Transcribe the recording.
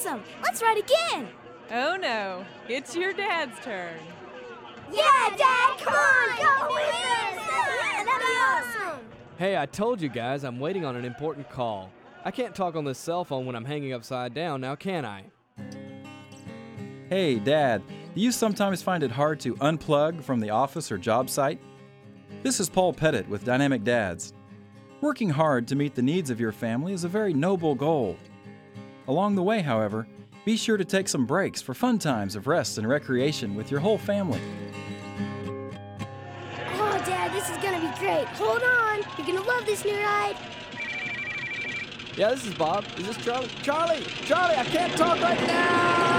awesome! Let's ride again! Oh no, it's your dad's turn. Yeah, Dad, come on! Go with us! Yeah, that'd be awesome! Hey, I told you guys I'm waiting on an important call. I can't talk on this cell phone when I'm hanging upside down, now can I? Hey, Dad, do you sometimes find it hard to unplug from the office or job site? This is Paul Pettit with Dynamic Dads. Working hard to meet the needs of your family is a very noble goal. Along the way, however, be sure to take some breaks for fun times of rest and recreation with your whole family. Oh, Dad, this is gonna be great. Hold on. You're gonna love this new ride. Yeah, this is Bob. Is this Charlie? Charlie, I can't talk right now!